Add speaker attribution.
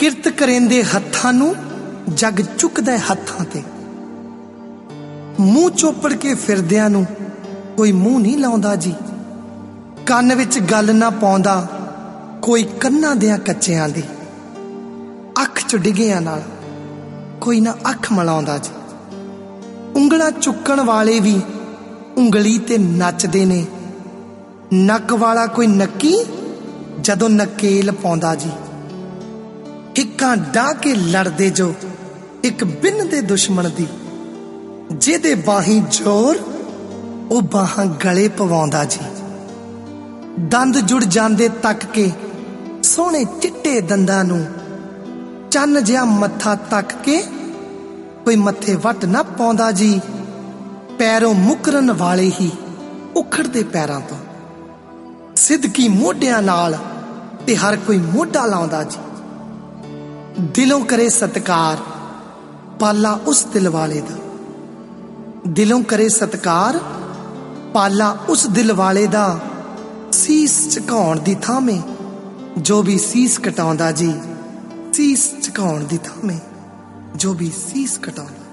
Speaker 1: किरत करेंदे हत्थां नूं जग चुकदा हत्थां ते। मूँह चोपड़ के फिरदियां नूं कोई मूँह नहीं लाउंदा जी। कन्न विच गल ना पाउंदा कोई कन्नां दियां कच्चियां दी। अख च डिगियां नाल कोई ना अख मिलाउंदा जी। उंगलां चुक्कण वाले भी उंगली ते नचदे ने। नक वाला कोई नक्की जदों नकेल पाउंदा जी। हिक्कां डाह के लड़दे जो एक बिन दे दुश्मन दी। जिहदे बाहीं जोर ओ बाहां गले पवाउंदा जी। दंद जुड़ जांदे तक के सोहणे चिट्टे दंदां नूं। चन्न जिहा मत्था तक के कोई मत्थे वट ना पाउंदा जी। पैरों मुकरन वाले ही उखड़दे पैरां तों। सिदकी मोढियां नाल ते हर कोई मोढा लाउंदा जी। दिलों करे सत्कार पाला उस दिल वाले दा। दिलों करे सत्कार पाला उस दिल वाले दा। सीस झुकाउण दी थामे जो भी सीस कटाउंदा जी। सीस झुकाउण दी थामे जो भी सीस कटाउंदा।